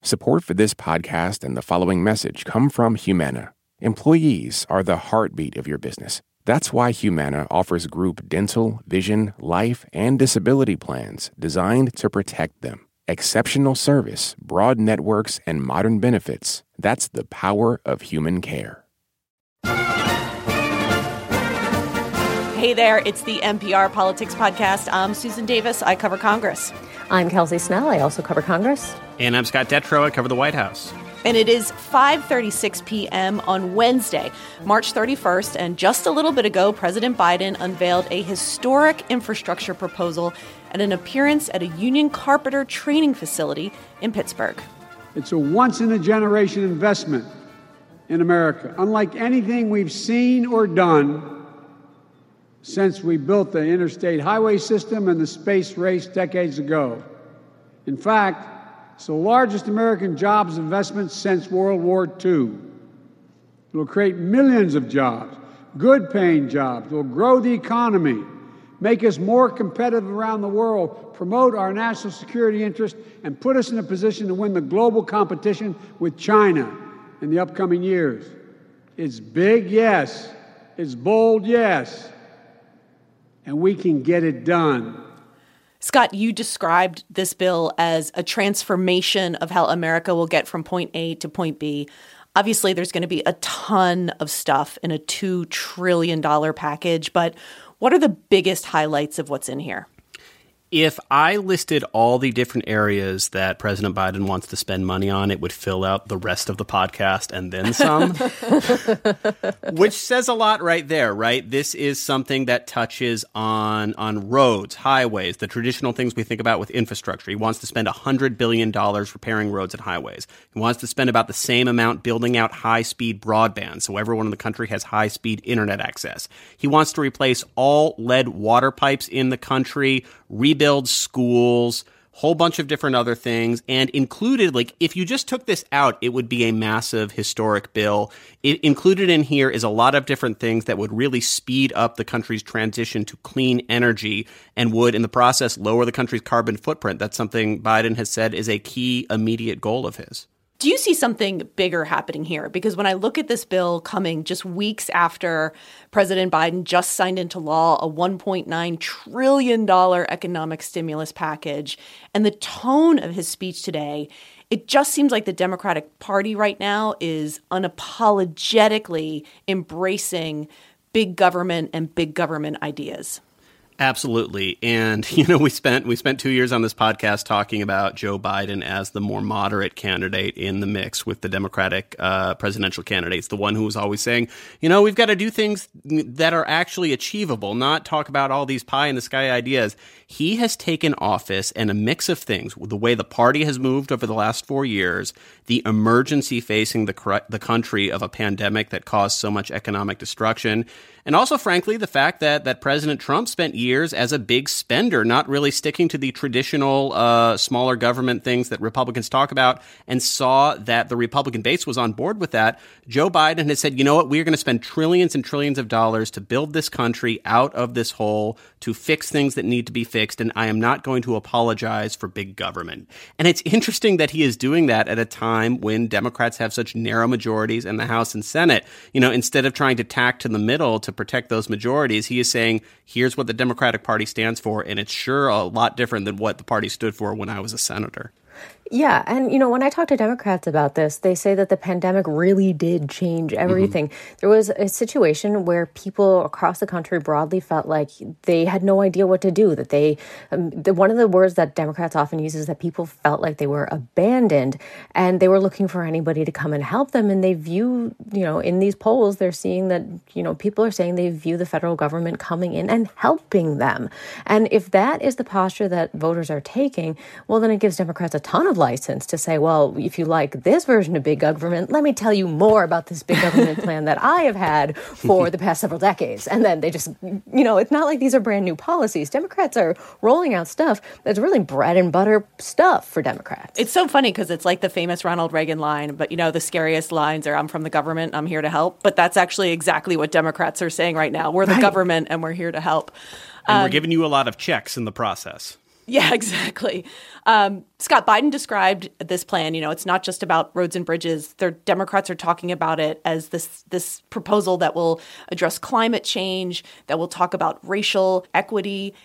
Support for this podcast and the following message come from Humana. Employees are the heartbeat of your business. That's why Humana offers group dental, vision, life, and disability plans designed to protect them. Exceptional service, broad networks, and modern benefits. That's the power of human care. Hey there, it's the NPR Politics Podcast. I'm Susan Davis. I cover Congress. I'm Kelsey Snell. I also cover Congress. And I'm Scott Detrow. I cover the White House. And it is 5:36 p.m. on Wednesday, March 31st. And just a little bit ago, President Biden unveiled a historic infrastructure proposal at an appearance at a Union Carpenter training facility in Pittsburgh. It's a once-in-a-generation investment in America, unlike anything we've seen or done since we built the interstate highway system and the space race decades ago. In fact, it's the largest American jobs investment since World War II. It will create millions of jobs, good-paying jobs. It will grow the economy, make us more competitive around the world, promote our national security interest, and put us in a position to win the global competition with China in the upcoming years. It's big, yes. It's bold, yes. And we can get it done. Scott, you described this bill as a transformation of how America will get from point A to point B. Obviously, there's going to be a ton of stuff in a $2 trillion package, but what are the biggest highlights of what's in here? If I listed all the different areas that President Biden wants to spend money on, it would fill out the rest of the podcast and then some, which says a lot right there, right? This is something that touches on roads, highways, the traditional things we think about with infrastructure. He wants to spend $100 billion repairing roads and highways. He wants to spend about the same amount building out high-speed broadband so everyone in the country has high-speed internet access. He wants to replace all lead water pipes in the country, rebuild schools, whole bunch of different other things, and included, like, if you just took this out, it would be a massive historic bill. Included in here is a lot of different things that would really speed up the country's transition to clean energy and would, in the process, lower the country's carbon footprint. That's something Biden has said is a key immediate goal of his. Do you see something bigger happening here? Because when I look at this bill coming just weeks after President Biden just signed into law a $1.9 trillion economic stimulus package, and the tone of his speech today, it just seems like the Democratic Party right now is unapologetically embracing big government and big government ideas. Absolutely. And, you know, we spent 2 years on this podcast talking about Joe Biden as the more moderate candidate in the mix with the Democratic presidential candidates, the one who was always saying, you know, we've got to do things that are actually achievable, not talk about all these pie-in-the-sky ideas. He has taken office and a mix of things, the way the party has moved over the last 4 years, the emergency facing the country of a pandemic that caused so much economic destruction, and also, frankly, the fact that President Trump spent years as a big spender, not really sticking to the traditional smaller government things that Republicans talk about, and saw that the Republican base was on board with that. Joe Biden has said, you know what, we're going to spend trillions and trillions of dollars to build this country out of this hole, to fix things that need to be fixed, and I am not going to apologize for big government. And it's interesting that he is doing that at a time when Democrats have such narrow majorities in the House and Senate. You know, instead of trying to tack to the middle to protect those majorities, he is saying, here's what the Democratic Party stands for, and it's sure a lot different than what the party stood for when I was a senator. Yeah. And, you know, when I talk to Democrats about this, they say that the pandemic really did change everything. Mm-hmm. There was a situation where people across the country broadly felt like they had no idea what to do, that they one of the words that Democrats often use is that people felt like they were abandoned and they were looking for anybody to come and help them. And they view, you know, in these polls, they're seeing that, you know, people are saying they view the federal government coming in and helping them. And if that is the posture that voters are taking, well, then it gives Democrats a ton of license to say, well, if you like this version of big government, let me tell you more about this big government plan that I have had for the past several decades. And then they just, you know, it's not like these are brand new policies. Democrats are rolling out stuff that's really bread and butter stuff for Democrats. It's so funny because it's like the famous Ronald Reagan line, but, you know, the scariest lines are, I'm from the government, I'm here to help. But that's actually exactly what Democrats are saying right now. We're the government and we're here to help. And we're giving you a lot of checks in the process. Yeah, exactly. Scott, Biden described this plan. It's not just about roads and bridges. Democrats are talking about it as this proposal that will address climate change, that will talk about racial equity.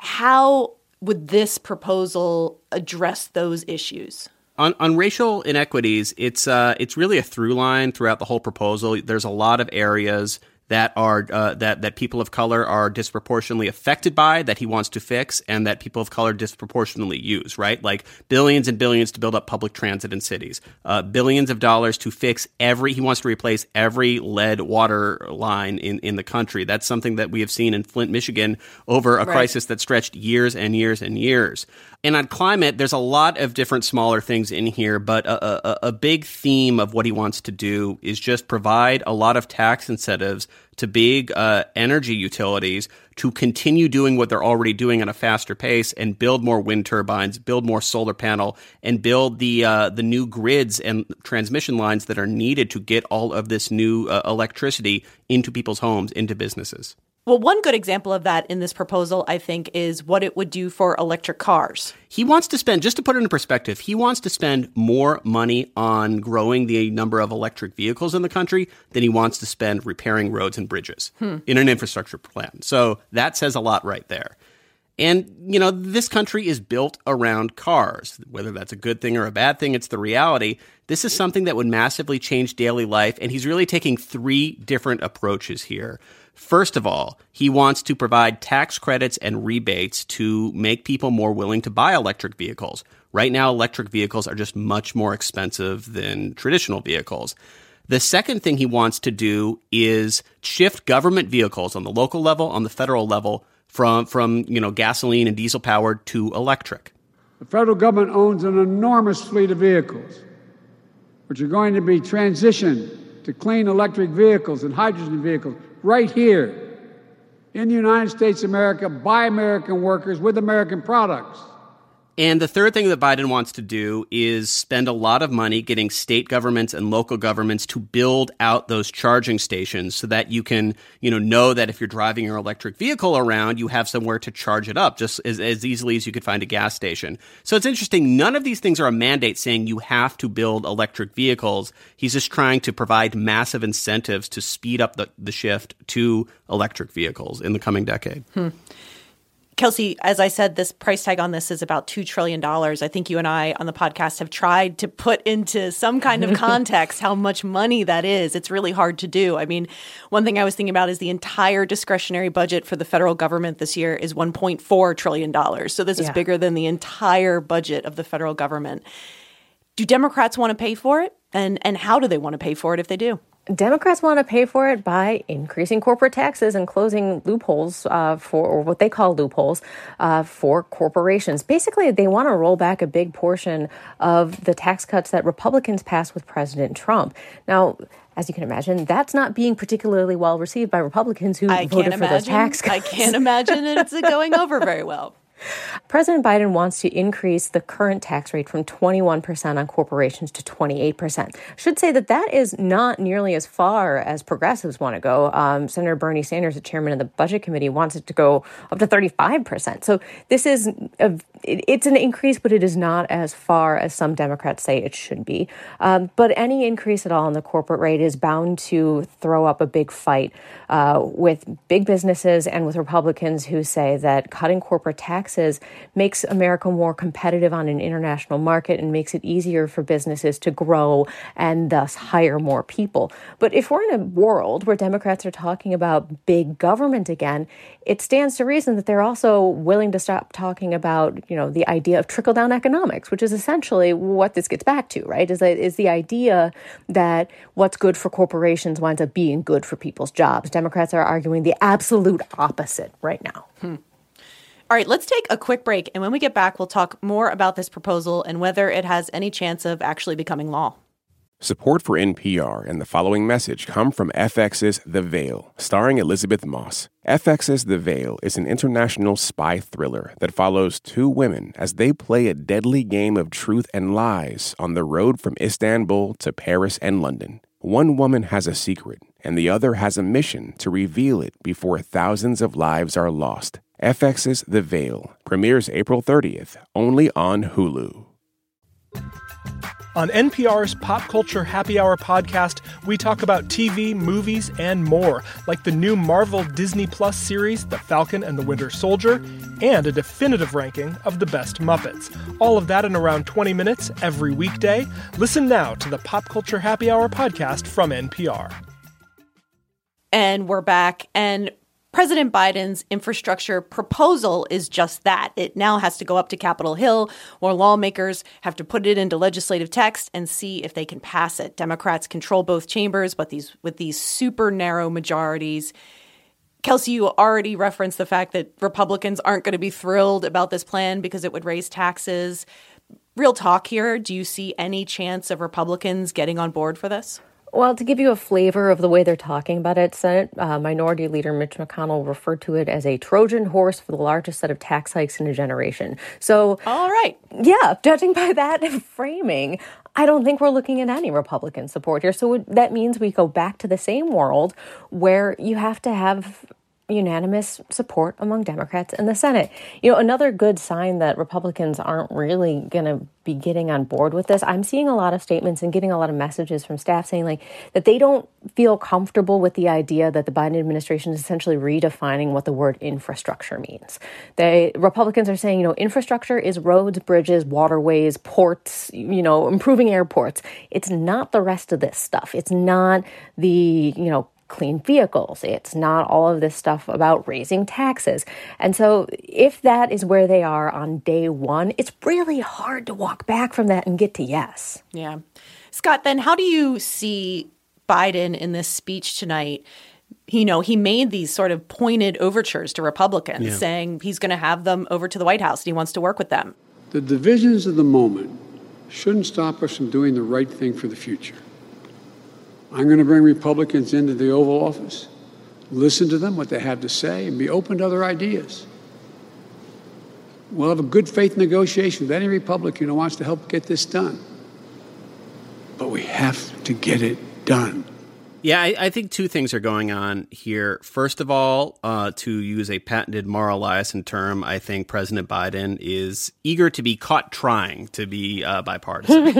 How would this proposal address those issues? On racial inequities, it's really a through line throughout the whole proposal. There's a lot of areas that are that people of color are disproportionately affected by, that he wants to fix, and that people of color disproportionately use, right? Like billions and billions to build up public transit in cities, billions of dollars to fix he wants to replace every lead water line in the country. That's something that we have seen in Flint, Michigan over a crisis that stretched years and years and years. And on climate, there's a lot of different smaller things in here, but a big theme of what he wants to do is just provide a lot of tax incentives to big energy utilities to continue doing what they're already doing at a faster pace and build more wind turbines, build more solar panel, and build the new grids and transmission lines that are needed to get all of this new electricity into people's homes, into businesses. Well, one good example of that in this proposal, I think, is what it would do for electric cars. He wants to spend, just to put it into perspective, he wants to spend more money on growing the number of electric vehicles in the country than he wants to spend repairing roads and bridges in an infrastructure plan. So that says a lot right there. And, this country is built around cars. Whether that's a good thing or a bad thing, it's the reality. This is something that would massively change daily life, and he's really taking three different approaches here. First of all, he wants to provide tax credits and rebates to make people more willing to buy electric vehicles. Right now, electric vehicles are just much more expensive than traditional vehicles. The second thing he wants to do is shift government vehicles on the local level, on the federal level, from gasoline and diesel powered to electric. The federal government owns an enormous fleet of vehicles, which are going to be transitioned to clean electric vehicles and hydrogen vehicles right here in the United States of America by American workers with American products. And the third thing that Biden wants to do is spend a lot of money getting state governments and local governments to build out those charging stations so that you can, know that if you're driving your electric vehicle around, you have somewhere to charge it up just as easily as you could find a gas station. So it's interesting. None of these things are a mandate saying you have to build electric vehicles. He's just trying to provide massive incentives to speed up the shift to electric vehicles in the coming decade. Kelsey, as I said, this price tag on this is about $2 trillion. I think you and I on the podcast have tried to put into some kind of context how much money that is. It's really hard to do. I mean, one thing I was thinking about is the entire discretionary budget for the federal government this year is $1.4 trillion. So this is bigger than the entire budget of the federal government. Do Democrats want to pay for it? And how do they want to pay for it if they do? Democrats want to pay for it by increasing corporate taxes and closing loopholes or what they call loopholes for corporations. Basically, they want to roll back a big portion of the tax cuts that Republicans passed with President Trump. Now, as you can imagine, that's not being particularly well received by Republicans who voted for those tax cuts. I can't imagine it's going over very well. President Biden wants to increase the current tax rate from 21% on corporations to 28%. Should say that is not nearly as far as progressives want to go. Senator Bernie Sanders, the chairman of the Budget Committee, wants it to go up to 35%. So this is it's an increase, but it is not as far as some Democrats say it should be. But any increase at all in the corporate rate is bound to throw up a big fight with big businesses and with Republicans who say that cutting corporate taxes makes America more competitive on an international market and makes it easier for businesses to grow and thus hire more people. But if we're in a world where Democrats are talking about big government again, it stands to reason that they're also willing to stop talking about, the idea of trickle-down economics, which is essentially what this gets back to, right? Is the idea that what's good for corporations winds up being good for people's jobs. Democrats are arguing the absolute opposite right now. All right, let's take a quick break. And when we get back, we'll talk more about this proposal and whether it has any chance of actually becoming law. Support for NPR and the following message come from FX's The Veil, starring Elizabeth Moss. FX's The Veil is an international spy thriller that follows two women as they play a deadly game of truth and lies on the road from Istanbul to Paris and London. One woman has a secret, and the other has a mission to reveal it before thousands of lives are lost. FX's The Veil premieres April 30th, only on Hulu. On NPR's Pop Culture Happy Hour podcast, we talk about TV, movies, and more, like the new Marvel Disney Plus series, The Falcon and the Winter Soldier, and a definitive ranking of the best Muppets. All of that in around 20 minutes every weekday. Listen now to the Pop Culture Happy Hour podcast from NPR. And we're back, and President Biden's infrastructure proposal is just that. It now has to go up to Capitol Hill, where lawmakers have to put it into legislative text and see if they can pass it. Democrats control both chambers, but with these super narrow majorities. Kelsey, you already referenced the fact that Republicans aren't going to be thrilled about this plan because it would raise taxes. Real talk here, do you see any chance of Republicans getting on board for this? Well, to give you a flavor of the way they're talking about it, Senate Minority Leader Mitch McConnell referred to it as a Trojan horse for the largest set of tax hikes in a generation. So, all right. Yeah, judging by that framing, I don't think we're looking at any Republican support here. So that means we go back to the same world where you have to have unanimous support among Democrats in the Senate. You know, another good sign that Republicans aren't really going to be getting on board with this, I'm seeing a lot of statements and getting a lot of messages from staff saying like that they don't feel comfortable with the idea that the Biden administration is essentially redefining what the word infrastructure means. Republicans are saying, infrastructure is roads, bridges, waterways, ports, improving airports. It's not the rest of this stuff. It's not the, clean vehicles. It's not all of this stuff about raising taxes. And so if that is where they are on day one, it's really hard to walk back from that and get to yes. Yeah. Scott, then how do you see Biden in this speech tonight? He made these sort of pointed overtures to Republicans saying he's going to have them over to the White House and he wants to work with them. The divisions of the moment shouldn't stop us from doing the right thing for the future. I'm going to bring Republicans into the Oval Office, listen to them, what they have to say, and be open to other ideas. We'll have a good faith negotiation with any Republican who wants to help get this done. But we have to get it done. Yeah, I think two things are going on here. First of all, to use a patented Mara Liasson term, I think President Biden is eager to be caught trying to be bipartisan.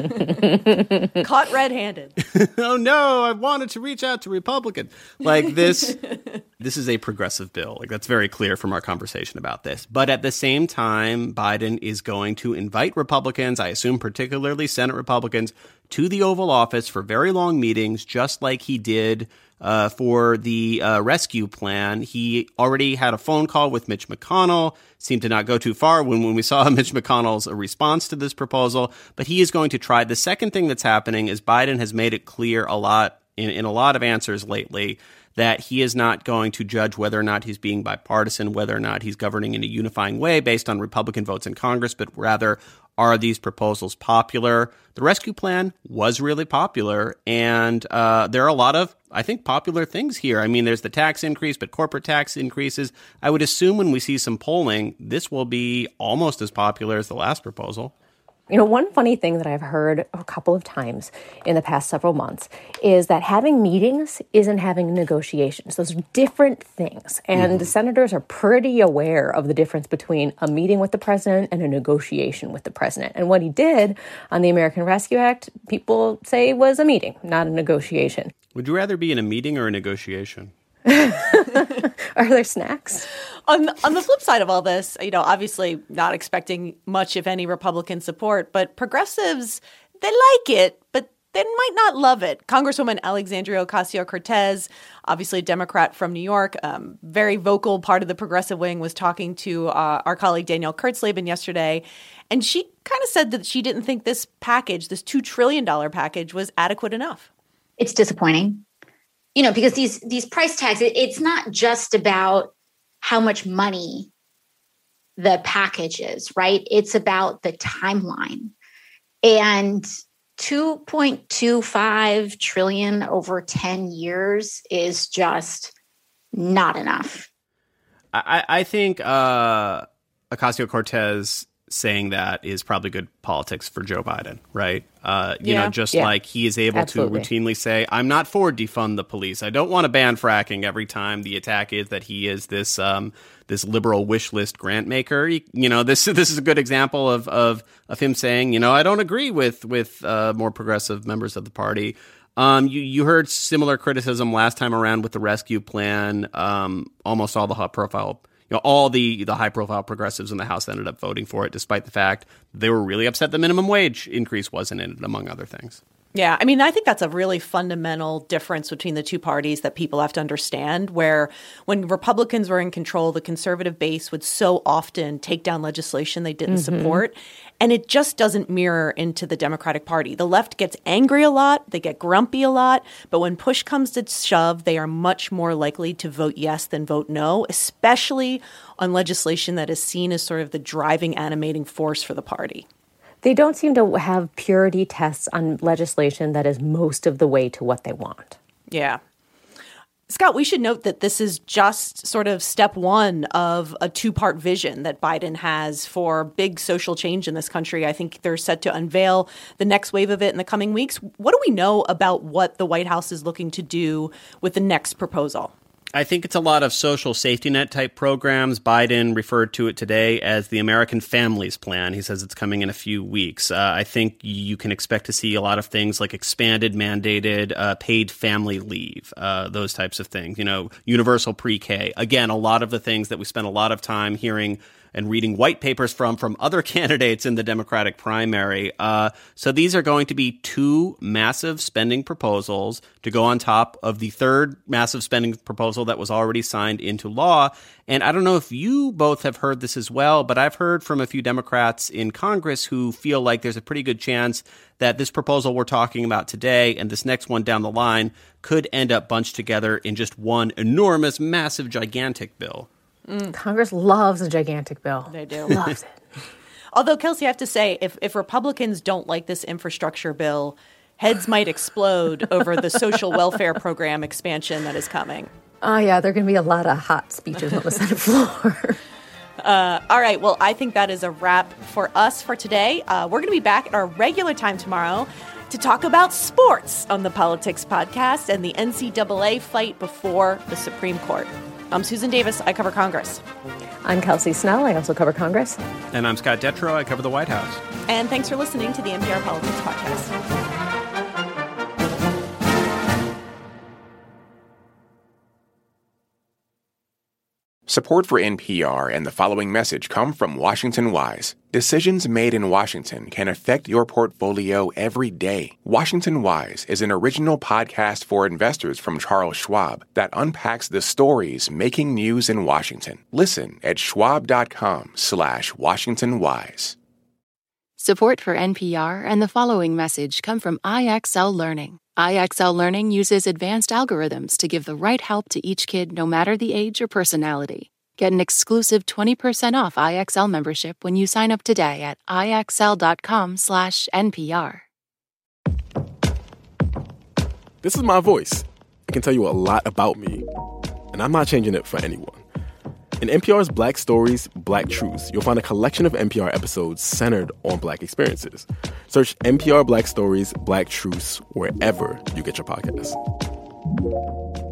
Caught red-handed. Oh, no, I wanted to reach out to Republicans. Like this is a progressive bill. Like that's very clear from our conversation about this. But at the same time, Biden is going to invite Republicans, I assume particularly Senate Republicans, to the Oval Office for very long meetings, just like he did for the rescue plan. He already had a phone call with Mitch McConnell, seemed to not go too far when we saw Mitch McConnell's response to this proposal, but he is going to try. The second thing that's happening is Biden has made it clear a lot in a lot of answers lately that he is not going to judge whether or not he's being bipartisan, whether or not he's governing in a unifying way based on Republican votes in Congress, but rather, are these proposals popular? The rescue plan was really popular, and there are a lot of, I think, popular things here. I mean, there's the tax increase, but corporate tax increases. I would assume when we see some polling, this will be almost as popular as the last proposal. One funny thing that I've heard a couple of times in the past several months is that having meetings isn't having negotiations. Those are different things. And the senators are pretty aware of the difference between a meeting with the president and a negotiation with the president. And what he did on the American Rescue Act, people say was a meeting, not a negotiation. Would you rather be in a meeting or a negotiation? Are there snacks? On the flip side of all this, obviously not expecting much, if any, Republican support, but progressives, they like it, but they might not love it. Congresswoman Alexandria Ocasio-Cortez, obviously a Democrat from New York, very vocal part of the progressive wing, was talking to our colleague Danielle Kurtzleben yesterday, and she kind of said that she didn't think this package, this $2 trillion package, was adequate enough. It's disappointing. Because these price tags, it's not just about how much money the package is, right? It's about the timeline. And $2.25 trillion over 10 years is just not enough. I think Ocasio-Cortez saying that is probably good politics for Joe Biden, right? Like he is able to routinely say, I'm not for defund the police. I don't want to ban fracking every time the attack is that he is this liberal wish list grant maker. This is a good example of him saying, I don't agree with more progressive members of the party. You heard similar criticism last time around with the rescue plan. Almost all the high-profile progressives in the House ended up voting for it, despite the fact they were really upset the minimum wage increase wasn't in it, among other things. Yeah, I mean, I think that's a really fundamental difference between the two parties that people have to understand, where when Republicans were in control, the conservative base would so often take down legislation they didn't support. And it just doesn't mirror into the Democratic Party. The left gets angry a lot, they get grumpy a lot, but when push comes to shove, they are much more likely to vote yes than vote no, especially on legislation that is seen as sort of the driving, animating force for the party. They don't seem to have purity tests on legislation that is most of the way to what they want. Yeah. Scott, we should note that this is just sort of step one of a two-part vision that Biden has for big social change in this country. I think they're set to unveil the next wave of it in the coming weeks. What do we know about what the White House is looking to do with the next proposal? I think it's a lot of social safety net type programs. Biden referred to it today as the American Families Plan. He says it's coming in a few weeks. I think you can expect to see a lot of things like expanded mandated paid family leave, those types of things, universal pre-K. Again, a lot of the things that we spent a lot of time hearing and reading white papers from other candidates in the Democratic primary. So these are going to be two massive spending proposals to go on top of the third massive spending proposal that was already signed into law. And I don't know if you both have heard this as well, but I've heard from a few Democrats in Congress who feel like there's a pretty good chance that this proposal we're talking about today and this next one down the line could end up bunched together in just one enormous, massive, gigantic bill. Congress loves a gigantic bill. They do. Loves it. Although, Kelsey, I have to say, if Republicans don't like this infrastructure bill, heads might explode over the social welfare program expansion that is coming. Oh, yeah, there are going to be a lot of hot speeches on the Senate floor. All right. Well, I think that is a wrap for us for today. We're going to be back at our regular time tomorrow to talk about sports on the Politics Podcast and the NCAA fight before the Supreme Court. I'm Susan Davis. I cover Congress. I'm Kelsey Snell. I also cover Congress. And I'm Scott Detrow. I cover the White House. And thanks for listening to the NPR Politics Podcast. Support for NPR and the following message come from Washington Wise. Decisions made in Washington can affect your portfolio every day. Washington Wise is an original podcast for investors from Charles Schwab that unpacks the stories making news in Washington. Listen at schwab.com/WashingtonWise. Support for NPR and the following message come from IXL Learning. IXL Learning uses advanced algorithms to give the right help to each kid no matter the age or personality. Get an exclusive 20% off IXL membership when you sign up today at IXL.com/NPR. This is my voice. It can tell you a lot about me, and I'm not changing it for anyone. In NPR's Black Stories, Black Truths, you'll find a collection of NPR episodes centered on Black experiences. Search NPR Black Stories, Black Truths wherever you get your podcasts.